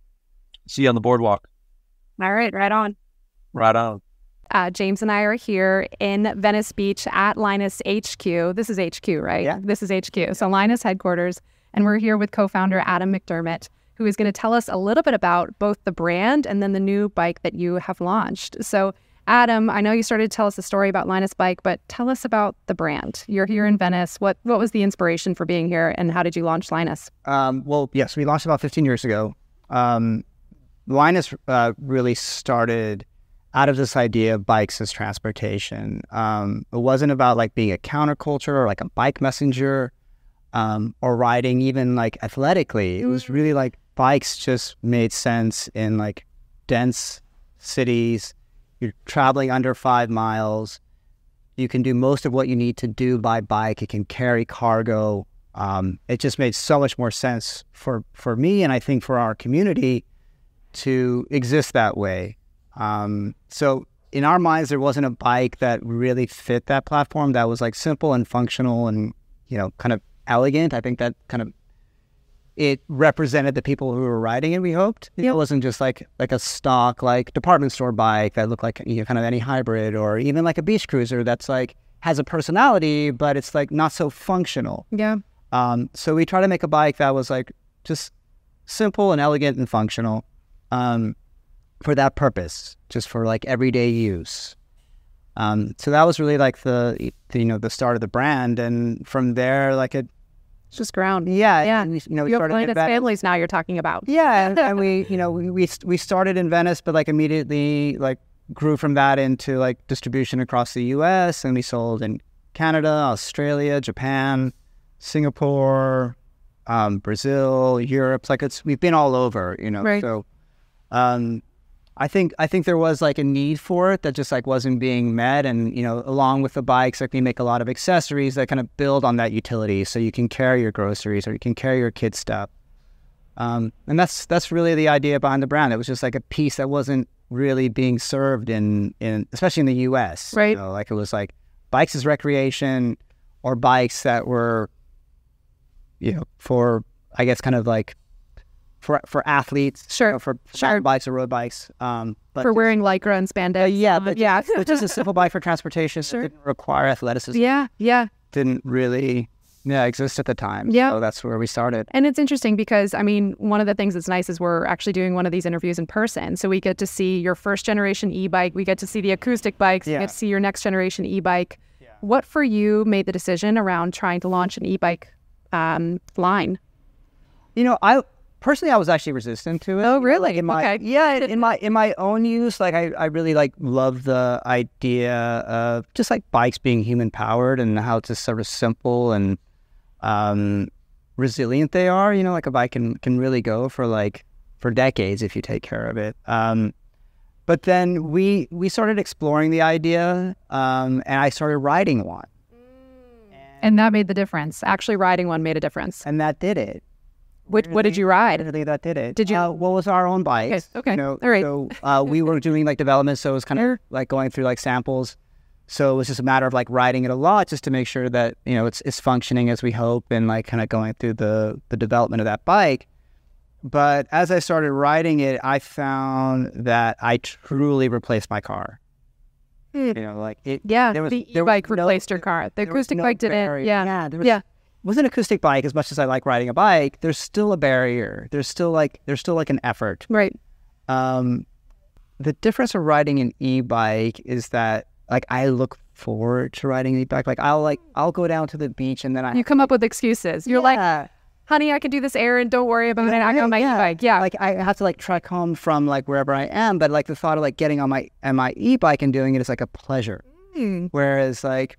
Speaker 1: See you on the boardwalk.
Speaker 2: All right, right on.
Speaker 1: Right on.
Speaker 2: Uh, James and I are here in Venice Beach at Linus H Q. This is H Q, right?
Speaker 3: Yeah.
Speaker 2: This is H Q. So Linus headquarters. And we're here with co-founder Adam McDermott, who is going to tell us a little bit about both the brand and then the new bike that you have launched. So Adam, I know you started to tell us a story about Linus Bike, but tell us about the brand. You're here in Venice. What what was the inspiration for being here, and how did you launch Linus?
Speaker 3: Um, well, yes, we launched about fifteen years ago. Um, Linus uh, really started out of this idea of bikes as transportation. Um, it wasn't about like being a counterculture or like a bike messenger um, or riding even like athletically. It was really like bikes just made sense in like dense cities. You're traveling under five miles. You can do most of what you need to do by bike. It can carry cargo. Um, it just made so much more sense for, for me and I think for our community to exist that way. Um, so in our minds, there wasn't a bike that really fit that platform that was like simple and functional and, you know, kind of elegant. I think that kind of it represented the people who were riding it, we hoped. Yep. It wasn't just like like a stock, like department store bike that looked like, you know, kind of any hybrid, or even like a beach cruiser that's like has a personality, but it's like not so functional.
Speaker 2: Yeah.
Speaker 3: Um, so we try to make a bike that was like just simple and elegant and functional um, for that purpose, just for like everyday use. Um, so that was really like the, the, you know, the start of the brand. And from there, like it,
Speaker 2: It's just ground.
Speaker 3: Yeah,
Speaker 2: Yeah.
Speaker 3: and we, you know, we
Speaker 2: You have
Speaker 3: started
Speaker 2: Linus
Speaker 3: in Venice.
Speaker 2: families now you're talking about.
Speaker 3: Yeah, and, and we, you know, we, we we started in Venice, but like immediately like grew from that into like distribution across the U S, and we sold in Canada, Australia, Japan, Singapore, um, Brazil, Europe. Like it's we've been all over, you know.
Speaker 2: Right.
Speaker 3: So, um, I think I think there was like a need for it that just like wasn't being met, and you know, along with the bikes, like we make a lot of accessories that kind of build on that utility, so you can carry your groceries or you can carry your kids' stuff, um, and that's that's really the idea behind the brand. It was just like a piece that wasn't really being served in in especially in the U S.
Speaker 2: Right.
Speaker 3: You know, like it was like bikes as recreation, or bikes that were, you know, for I guess kind of like. For for athletes,
Speaker 2: Sure,
Speaker 3: you know, for
Speaker 2: sure.
Speaker 3: mountain bikes or road bikes, um, but
Speaker 2: For wearing Lycra and spandex.
Speaker 3: uh, yeah, but
Speaker 2: yeah.
Speaker 3: but just a simple bike for transportation
Speaker 2: Sure.
Speaker 3: that didn't require athleticism,
Speaker 2: yeah, yeah.
Speaker 3: didn't really yeah exist at the time.
Speaker 2: Yeah.
Speaker 3: So that's where we started.
Speaker 2: And it's interesting because, I mean, one of the things that's nice is we're actually doing one of these interviews in person. So we get to see your first generation e-bike. We get to see the acoustic bikes. We
Speaker 3: Yeah.
Speaker 2: get to see your next generation e-bike. What for you made the decision around trying to launch an e-bike um, line?
Speaker 3: You know, I personally I was actually resistant to it.
Speaker 2: Oh,
Speaker 3: You know,
Speaker 2: really?
Speaker 3: like in my,
Speaker 2: Okay.
Speaker 3: Yeah, in my in my own use, like I, I really like love the idea of just like bikes being human powered and how just sort of simple and um, resilient they are. You know, like a bike can can really go for like for decades if you take care of it. Um, but then we we started exploring the idea, um, and I started riding one.
Speaker 2: And that made the difference. Actually, riding one made a difference.
Speaker 3: And that did it.
Speaker 2: What, what did you ride?
Speaker 3: I think that did it.
Speaker 2: Did you?
Speaker 3: Uh, what was our own bikes?
Speaker 2: Okay. Okay.
Speaker 3: You know,
Speaker 2: All right.
Speaker 3: So uh, we were doing like development, so it was kind of like going through like samples. So it was just a matter of like riding it a lot, just to make sure that you know it's it's functioning as we hope, and like kind of going through the the development of that bike. But as I started riding it, I found that I truly replaced my car.
Speaker 2: Mm.
Speaker 3: You know, like it.
Speaker 2: Yeah,
Speaker 3: there was,
Speaker 2: the
Speaker 3: there
Speaker 2: e-bike
Speaker 3: was no-
Speaker 2: replaced your car. The
Speaker 3: there was
Speaker 2: acoustic
Speaker 3: no
Speaker 2: bike didn't.
Speaker 3: barrier.
Speaker 2: Yeah.
Speaker 3: Yeah. There was,
Speaker 2: Yeah.
Speaker 3: It was an acoustic bike. As much as I like riding a bike, there's still a barrier. There's still like there's still like an effort.
Speaker 2: Right.
Speaker 3: Um, the difference of riding an e-bike is that like I look forward to riding an e-bike. Like I'll like I'll go down to the beach and then I
Speaker 2: You come up with excuses. You're
Speaker 3: Yeah.
Speaker 2: like, honey, I can do this errand. Don't worry about it. I got my
Speaker 3: yeah.
Speaker 2: e-bike. Yeah.
Speaker 3: Like I have to like trek home from like wherever I am, but like the thought of like getting on my on my e-bike and doing it is like a pleasure.
Speaker 2: Mm.
Speaker 3: Whereas like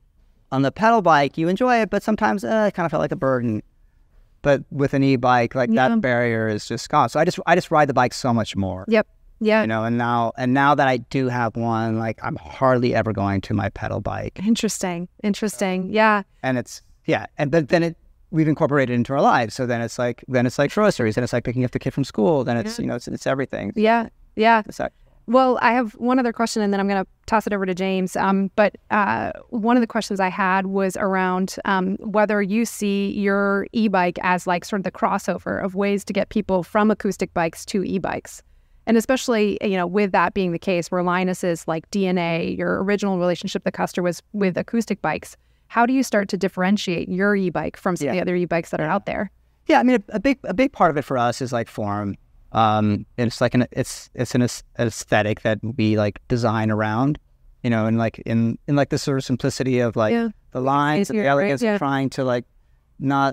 Speaker 3: on the pedal bike, you enjoy it, but sometimes uh, it kind of felt like a burden. But with an e-bike, like
Speaker 2: Yeah.
Speaker 3: that barrier is just gone. So I just I just ride the bike so much more.
Speaker 2: Yep. Yeah.
Speaker 3: You know, and now and now that I do have one, like I'm hardly ever going to my pedal bike.
Speaker 2: Interesting. Interesting. Yeah.
Speaker 3: And it's yeah, and but then it we've incorporated it into our lives. So then it's like then it's like groceries, then it's like picking up the kid from school, then it's
Speaker 2: Yeah.
Speaker 3: you know it's it's everything.
Speaker 2: Yeah. Yeah.
Speaker 3: It's like,
Speaker 2: Well, I have one other question, and then I'm going to toss it over to James. Um, but uh, one of the questions I had was around um, whether you see your e-bike as like sort of the crossover of ways to get people from acoustic bikes to e-bikes. And especially, you know, with that being the case, where Linus's like D N A, your original relationship with Custer was with acoustic bikes, how do you start to differentiate your e-bike from some of the
Speaker 3: Yeah.
Speaker 2: other e-bikes that are out there?
Speaker 3: yeah, I mean a, a big a big part of it for us is like form. Um, it's like an it's it's an aes- aesthetic that we like design around, you know, and like in in like the sort of simplicity of like
Speaker 2: Yeah.
Speaker 3: the lines and the
Speaker 2: Easier, right?
Speaker 3: elegance
Speaker 2: Yeah.
Speaker 3: of trying to like not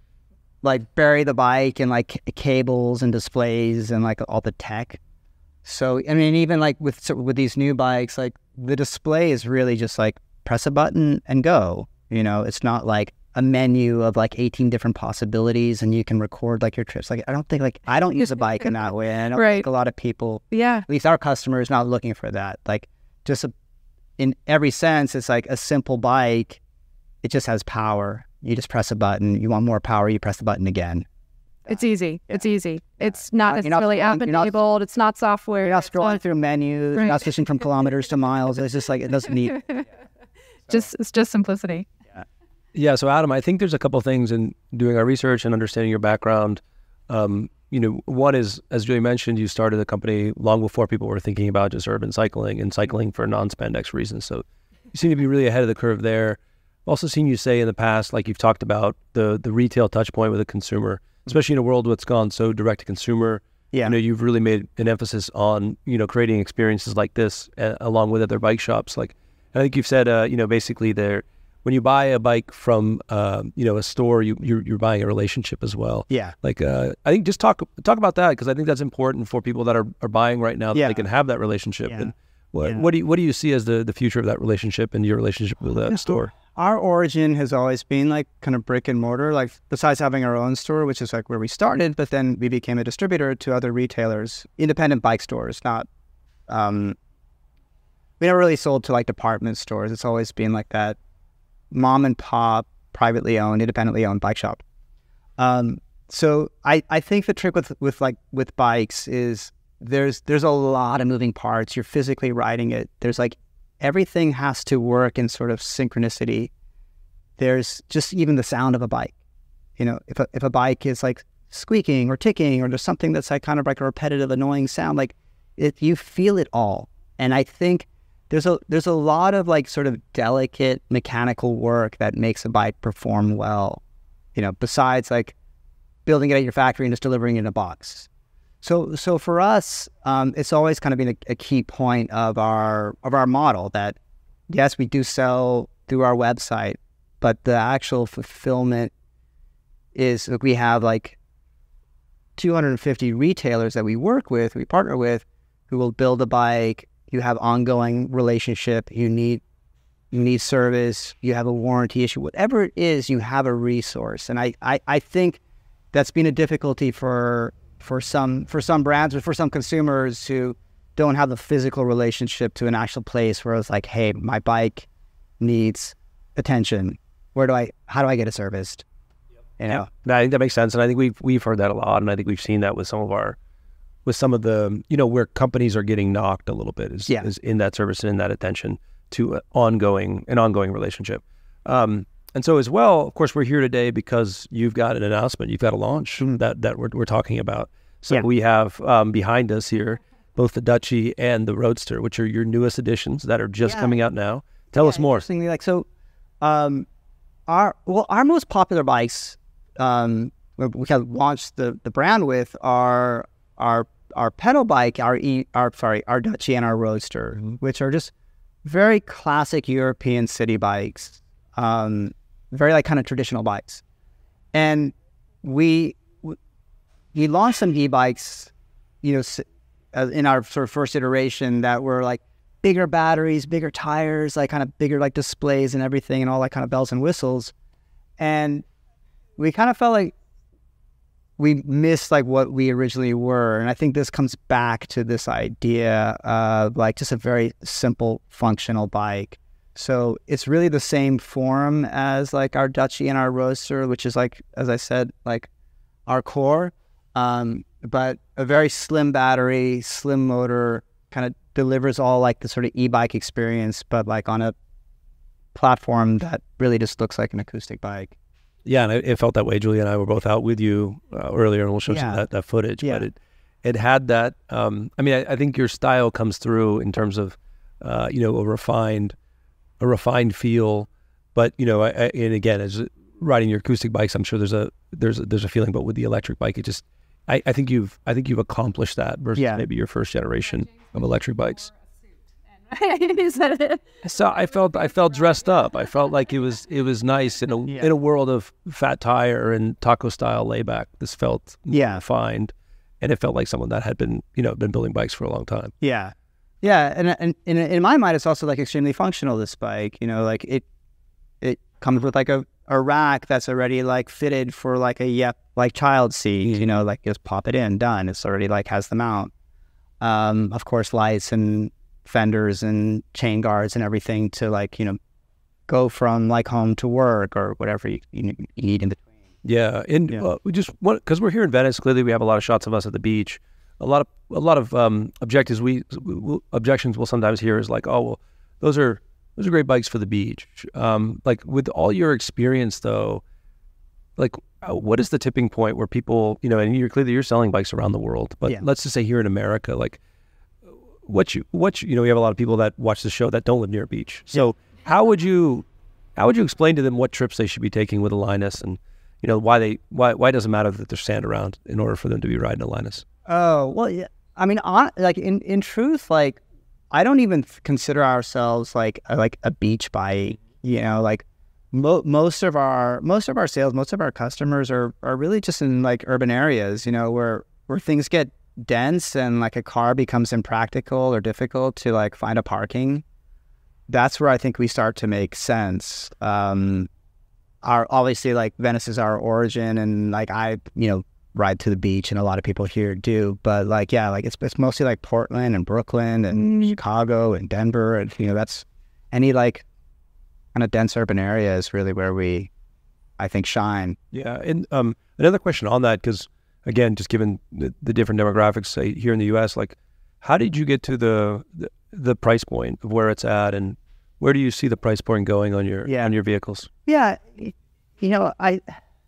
Speaker 3: like bury the bike in like c- cables and displays and like all the tech. So I mean, even like with so with these new bikes, like the display is really just like press a button and go. You know, it's not like a menu of like eighteen different possibilities and you can record like your trips. Like I don't think like I don't use a bike in that way. And I don't
Speaker 2: Right.
Speaker 3: think a lot of people,
Speaker 2: Yeah.
Speaker 3: at least our customers, not looking for that. Like just a, in every sense, it's like a simple bike. It just has power. You just press a button. You want more power, you press the button again.
Speaker 2: It's easy. It's easy. It's not
Speaker 3: You're not
Speaker 2: necessarily
Speaker 3: scrolling-
Speaker 2: app
Speaker 3: you're not-
Speaker 2: enabled. It's not software.
Speaker 3: You're not
Speaker 2: It's
Speaker 3: scrolling
Speaker 2: not-
Speaker 3: through menus,
Speaker 2: Right.
Speaker 3: you're not switching from kilometers to miles. It's just like it doesn't need.
Speaker 2: Just it's just simplicity.
Speaker 1: Yeah. So Adam, I think there's a couple things in doing our research and understanding your background. Um, you know, one is, as Julie mentioned, you started the company long before people were thinking about just urban cycling and cycling for non-spandex reasons. So you seem to be really ahead of the curve there. I've also seen you say in the past, like you've talked about the the retail touch point with the consumer, especially in a world that's gone so direct to consumer.
Speaker 3: Yeah.
Speaker 1: You know, you've really made an emphasis on, you know, creating experiences like this uh, along with other bike shops. Like, I think you've said, uh, you know, basically there, when you buy a bike from, uh, you know, a store, you, you're, you're buying a relationship as well.
Speaker 3: Yeah.
Speaker 1: Like, uh, I think just talk talk about that, because I think that's important for people that are, are buying right now, that
Speaker 3: Yeah.
Speaker 1: they can have that relationship.
Speaker 3: Yeah.
Speaker 1: And what,
Speaker 3: Yeah.
Speaker 1: what do you what do you see as the, the future of that relationship and your relationship with that store?
Speaker 3: Our origin has always been like kind of brick and mortar, like besides having our own store, which is like where we started, but then we became a distributor to other retailers, independent bike stores, not, um, we never really sold to like department stores. It's always been like that mom and pop, privately owned, independently owned bike shop. Um, so I, I think the trick with, with like with bikes is there's there's a lot of moving parts. You're physically riding it. There's like everything has to work in sort of synchronicity. There's just even the sound of a bike. You know, if a, if a bike is like squeaking or ticking, or there's something that's like kind of like a repetitive, annoying sound, like it, you feel it all. And I think there's a there's a lot of like sort of delicate mechanical work that makes a bike perform well. You know, besides like building it at your factory and just delivering it in a box. So, so for us, um, it's always kind of been a, a key point of our of our model that yes, we do sell through our website, but the actual fulfillment is that we have like two hundred fifty retailers that we work with, we partner with, who will build a bike. You have ongoing relationship. You need you need service. You have a warranty issue. Whatever it is, you have a resource. And I I, I think that's been a difficulty for. for some for some brands or for some consumers who don't have the physical relationship to an actual place where it's like, hey, my bike needs attention. Where do I, how do I get it serviced? You know?
Speaker 4: Yeah, I think that makes sense. And I think we've, we've heard that a lot. And I think we've seen that with some of our, with some of the, you know, where companies are getting knocked a little bit is,
Speaker 3: yeah.
Speaker 4: is in that service and in that attention to ongoing, an ongoing relationship. Um, and so as well, of course, we're here today because you've got an announcement, you've got a launch mm-hmm. that, that we're, we're talking about. So yeah. we have um, behind us here, both the Dutchy and the Roadster, which are your newest additions that are just yeah. coming out now. Tell
Speaker 3: yeah,
Speaker 4: us more.
Speaker 3: Like, so, um, our, well, our most popular bikes, um, we have launched the, the brand with are our, our pedal bike, our, e, our, sorry, our Dutchy and our Roadster, mm-hmm. which are just very classic European city bikes, um, very like kind of traditional bikes. And we, we launched some e-bikes, you know, in our sort of first iteration that were like bigger batteries, bigger tires, like kind of bigger like displays and everything and all that kind of bells and whistles. And we kind of felt like we missed like what we originally were. And I think this comes back to this idea of like just a very simple functional bike. So it's really the same form as like our Dutchy and our Roadster, which is like, as I said, like our core, um, but a very slim battery, slim motor, kind of delivers all like the sort of e-bike experience, but like on a platform that really just looks like an acoustic bike.
Speaker 4: Yeah, and it, it felt that way. Julia and I were both out with you uh, earlier, and we'll show yeah. some of that, that footage. Yeah. But it it had that. Um, I mean, I, I think your style comes through in terms of, uh, you know, a refined, a refined feel. But you know, I, I, and again, as riding your acoustic bikes, I'm sure there's a there's a, there's a feeling. But with the electric bike, it just, I, I think you've I think you've accomplished that versus yeah. maybe your first generation of electric bikes. So I felt I felt dressed up. I felt like it was it was nice in a yeah. in a world of fat tire and taco style layback. This felt
Speaker 3: yeah
Speaker 4: refined, and it felt like someone that had been you know been building bikes for a long time.
Speaker 3: Yeah, yeah, and and, and in my mind, it's also like extremely functional. This bike, you know, like it it comes with like a, a rack that's already like fitted for like a yep like child seat. You know, like just pop it in, done. It's already like has the mount. Um, of course, lights and fenders and chain guards and everything to like, you know, go from like home to work or whatever you, you, you need in between.
Speaker 4: Yeah. And yeah. Uh, we just want, cause we're here in Venice, clearly we have a lot of shots of us at the beach. A lot of, a lot of, um, objectives we, we objections we'll sometimes hear is like, oh, well, those are, those are great bikes for the beach. Um, like with all your experience though, like uh, what is the tipping point where people, you know, and you're clearly you're selling bikes around the world, but yeah. let's just say here in America, like, What you, what you, you know, we have a lot of people that watch the show that don't live near a beach. So how would you, how would you explain to them what trips they should be taking with a Linus and, you know, why they, why, why it doesn't matter that there's sand around in order for them to be riding a Linus?
Speaker 3: Oh, well, yeah. I mean, on, like in, in truth, like I don't even consider ourselves like, a, like a beach bike, you know, like mo- most of our, most of our sales, most of our customers are, are really just in like urban areas, you know, where, where things get dense and like a car becomes impractical or difficult to like find a parking. That's where I think we start to make sense. Um, our obviously like Venice is our origin, and like I, you know, ride to the beach, and a lot of people here do. But like, yeah, like it's it's mostly like Portland and Brooklyn and mm. Chicago and Denver, and you know, that's any like kind of dense urban area is really where we, I think, shine.
Speaker 4: Yeah, and um, another question on that, because again, just given the, the different demographics, say here in the U S, like, how did you get to the, the the price point of where it's at, and where do you see the price point going on your yeah. on your vehicles?
Speaker 3: Yeah, you know, I.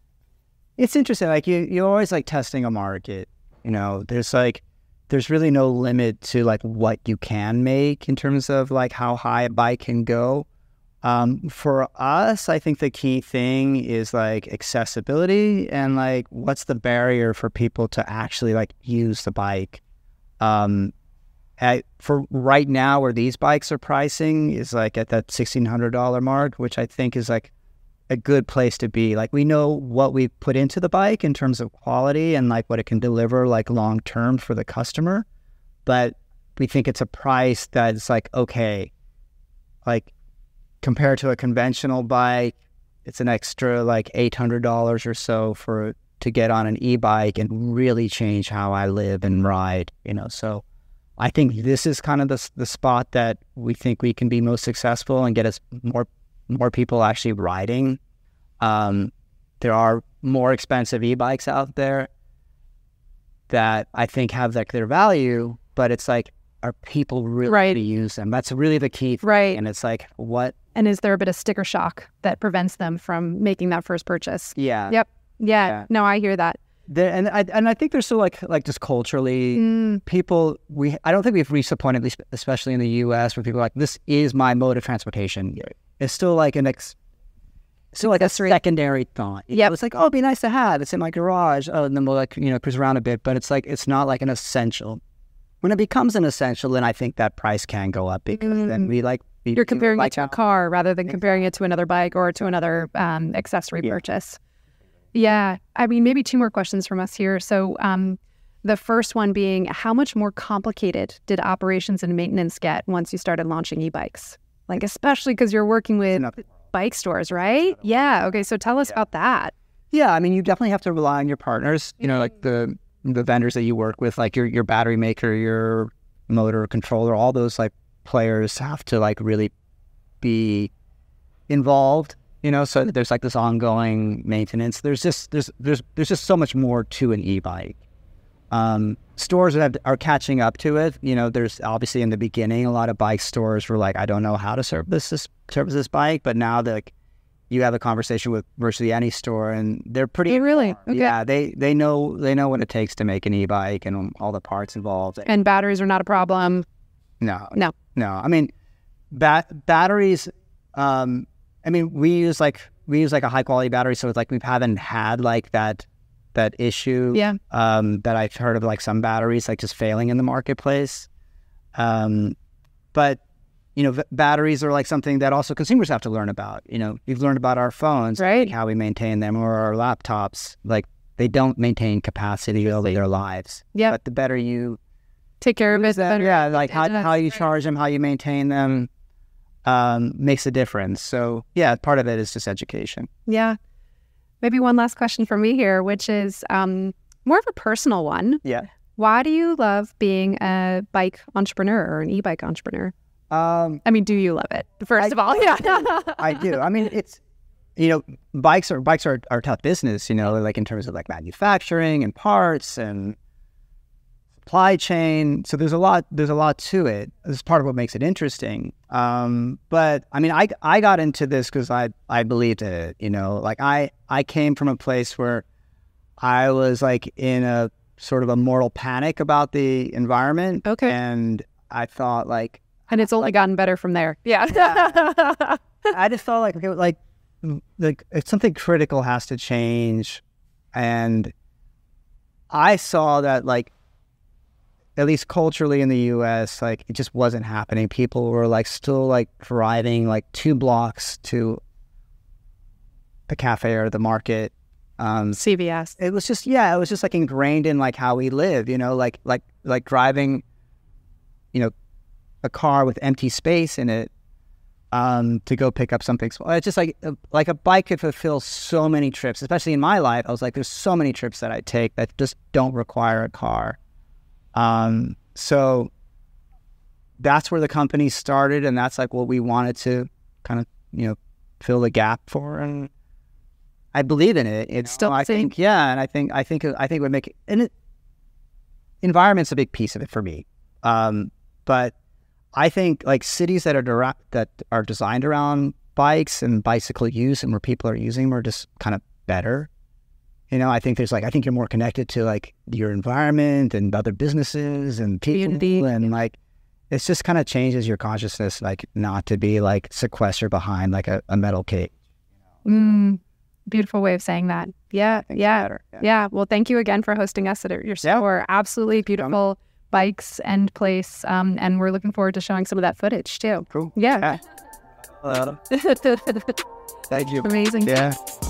Speaker 3: It's interesting. Like you, you're always like testing a market. You know, there's like, there's really no limit to like what you can make in terms of like how high a bike can go. Um, for us, I think the key thing is like accessibility and like what's the barrier for people to actually like use the bike. Um, I, for right now, where these bikes are pricing is like at that sixteen hundred dollars mark, which I think is like a good place to be. Like we know what we put into the bike in terms of quality and like what it can deliver like long term for the customer, but we think it's a price that's like okay, like compared to a conventional bike, it's an extra like eight hundred dollars or so for to get on an e-bike and really change how I live and ride, you know. So I think this is kind of the the spot that we think we can be most successful and get us more more people actually riding. Um, there are more expensive e-bikes out there that I think have like their value, but it's like, are people really
Speaker 5: Right.
Speaker 3: to use them? That's really the key thing.
Speaker 5: Right.
Speaker 3: And it's like, what?
Speaker 5: And is there a bit of sticker shock that prevents them from making that first purchase?
Speaker 3: Yeah.
Speaker 5: Yep. Yeah.
Speaker 3: Yeah.
Speaker 5: No, I hear that.
Speaker 3: There, and I and I think there's still like like just culturally,
Speaker 5: Mm,
Speaker 3: people we I don't think we've reached the point, at least especially in the U S, where people are like, this is my mode of transportation. It's still like an ex, still like a
Speaker 5: Accessory.
Speaker 3: secondary thought. You
Speaker 5: Yep.
Speaker 3: know, it's like, oh, it'd be nice to have. It's in my garage. Oh, and then we'll like you know cruise around a bit, but it's like it's not like an essential. When it becomes an essential, then I think that price can go up because then
Speaker 5: Mm.
Speaker 3: we like we,
Speaker 5: You're comparing
Speaker 3: like
Speaker 5: it to a
Speaker 3: how-
Speaker 5: car rather than comparing it to another bike or to another um, accessory
Speaker 3: Yeah.
Speaker 5: purchase. Yeah. I mean, maybe two more questions from us here. So um, the first one being, how much more complicated did operations and maintenance get once you started launching e-bikes? Like, especially because you're working with
Speaker 3: Another-
Speaker 5: bike stores, right? Yeah. Okay. So tell us about that.
Speaker 3: Yeah, I mean, you definitely have to rely on your partners. You know, like the the vendors that you work with, like your your battery maker, your motor controller, all those like players have to like really be involved. You know, so there's like this ongoing maintenance. There's just there's there's there's just so much more to an e-bike. Um, stores have, are catching up to it. You know, there's obviously in the beginning a lot of bike stores were like, I don't know how to service this service this bike, but now they're like, you have a conversation with virtually any store, and they're pretty.
Speaker 5: Oh, really?
Speaker 3: informed.
Speaker 5: Okay.
Speaker 3: Yeah, they they know they know what it takes to make an e-bike and all the parts involved.
Speaker 5: And batteries are not a problem.
Speaker 3: No,
Speaker 5: No.
Speaker 3: no. I mean, bat batteries. Um, I mean, we use like we use like a high quality battery, so it's like we haven't had like that that issue.
Speaker 5: Yeah.
Speaker 3: Um, that I've heard of like some batteries like just failing in the marketplace. Um, but you know, v- batteries are like something that also consumers have to learn about. You know, we've learned about our phones,
Speaker 5: Right.
Speaker 3: like how we maintain them, or our laptops. Like they don't maintain capacity over their lives.
Speaker 5: Yep.
Speaker 3: But the better you
Speaker 5: Take care of it.
Speaker 3: use them,
Speaker 5: better-
Speaker 3: yeah, like how
Speaker 5: Yeah.
Speaker 3: how you charge them, how you maintain them, um, makes a difference. So yeah, part of it is just education.
Speaker 5: Yeah. Maybe one last question for me here, which is um, more of a personal one.
Speaker 3: Yeah.
Speaker 5: Why do you love being a bike entrepreneur or an e-bike entrepreneur?
Speaker 3: Um,
Speaker 5: I mean, do you love it? First
Speaker 3: I-
Speaker 5: of all, yeah.
Speaker 3: I do. I mean, it's you know, bikes are bikes are, are tough business. You know, like in terms of like manufacturing and parts and supply chain. So there's a lot. There's a lot to it. This is part of what makes it interesting. Um, but I mean, I I got into this because I I believed in it. You know, like I I came from a place where I was like in a sort of a mortal panic about the environment.
Speaker 5: Okay.
Speaker 3: And I thought like.
Speaker 5: And it's only gotten better from there. Yeah.
Speaker 3: I just felt like okay, like like if something critical has to change, and I saw that like at least culturally in the U S, like it just wasn't happening. People were like still like driving like two blocks to the cafe or the market. Um,
Speaker 5: C V S.
Speaker 3: it was just yeah, it was just like ingrained in like how we live. You know, like like like driving, you know, a car with empty space in it um, to go pick up something small. It's just like like a bike could fulfill so many trips, especially in my life. I was like, there's so many trips that I take that just don't require a car. Um, so that's where the company started, and that's like what we wanted to kind of you know fill the gap for, and I believe in it. It's
Speaker 5: Still
Speaker 3: I
Speaker 5: seeing-
Speaker 3: think yeah, and I think I think I think it would make it, and it, environment's a big piece of it for me. Um, but I think like cities that are direct, that are designed around bikes and bicycle use and where people are using them are just kind of better. You know, I think there's like I think you're more connected to like your environment and other businesses and people
Speaker 5: Community.
Speaker 3: and like it's just kind of changes your consciousness, like not to be like sequestered behind like a, a metal cage.
Speaker 5: Mm, beautiful way of saying that. Yeah.
Speaker 3: I think it's
Speaker 5: Yeah.
Speaker 3: better. Yeah.
Speaker 5: Yeah. Well, thank you again for hosting us at your
Speaker 3: Yeah.
Speaker 5: store. Absolutely beautiful bikes and place. Um, and we're looking forward to showing some of that footage too.
Speaker 3: Cool.
Speaker 5: Yeah.
Speaker 3: Yeah. Thank you.
Speaker 5: Amazing.
Speaker 3: Yeah.